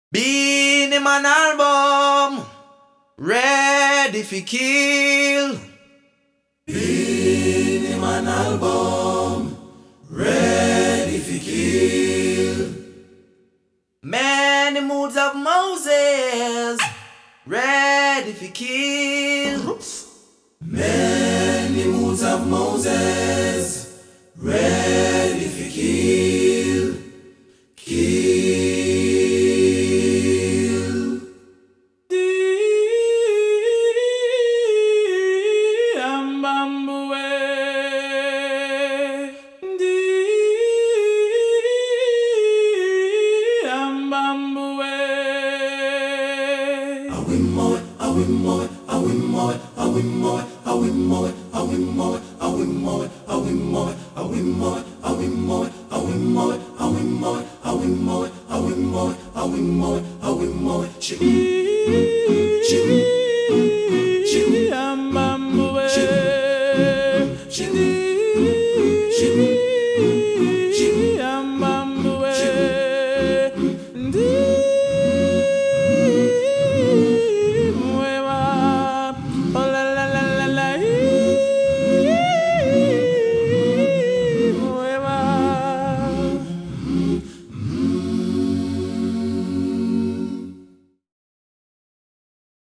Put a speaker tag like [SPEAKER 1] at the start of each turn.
[SPEAKER 1] Beenie Man album, ready for kill. Beenie Man album, ready for kill. Many moods of Moses, ready for kill. Many moods of Moses, ready for kill. Kill. Chim